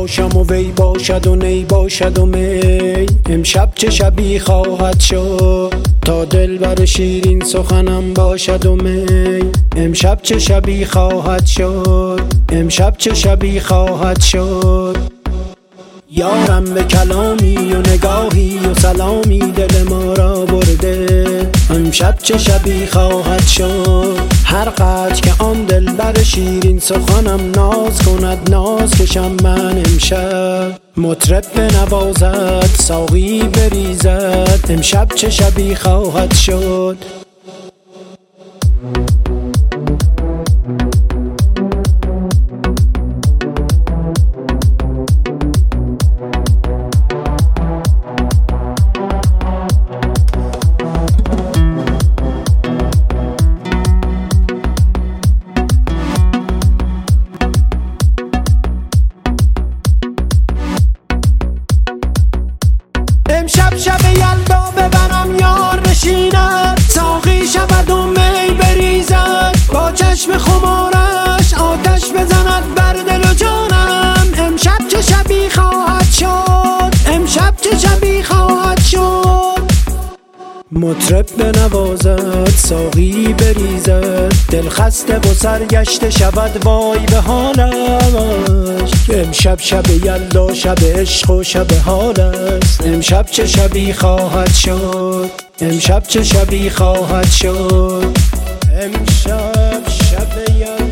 باشم و وی باشد و نی باشد و می. امشب چه شبی خواهد شد تا دلبر شیرین سخنم باشد و می. امشب چه شبی خواهد شد، امشب چه شبی خواهد شد. یارم به کلامی و نگاهی و سلامی دل ما را برده. امشب چه شبی خواهد شد، هر قدر که آن دلبر شیرین سخنم ناز کند ناز کشم من امشب. مطرب بنوازد ساقی بریزد، امشب چه شبی خواهد شد. امشب شب یلدا ببرم یار نشیند، ساقی شود و می بریزد، با چشم خمارش آتش بزند بر دل و جانم. امشب چه شبی خواهد شد، امشب چه شبی خواهد شد. مطرب بنوازد ساقی بریزد، دل خسته و سرگشته شود وای به حالش. امشب شب یلدا شب عشق و شب حال است. امشب چه شبی خواهد شد، امشب چه شبی خواهد شد. امشب شب یلدا